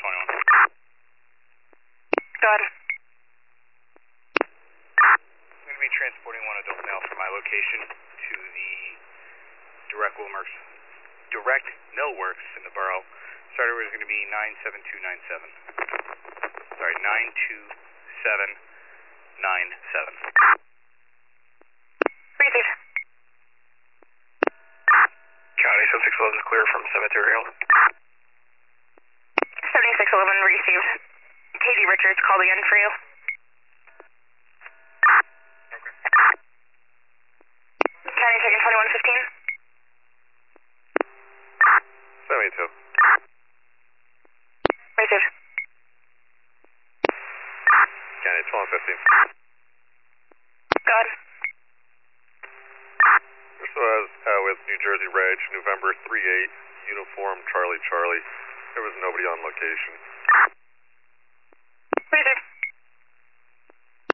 21. Go ahead. I'm going to be transporting one adult male from my location to the direct millworks in the borough. Starter was going to be 97297. Sorry, 92797. Receive. County 7611 is clear from Cemetery Hill. 7611 received. Katie Richards called again for you. Okay. County taking 2115. 72. Received. County 1215. Go ahead. This was with New Jersey Reg, November 38, uniform Charlie Charlie. There was nobody on location.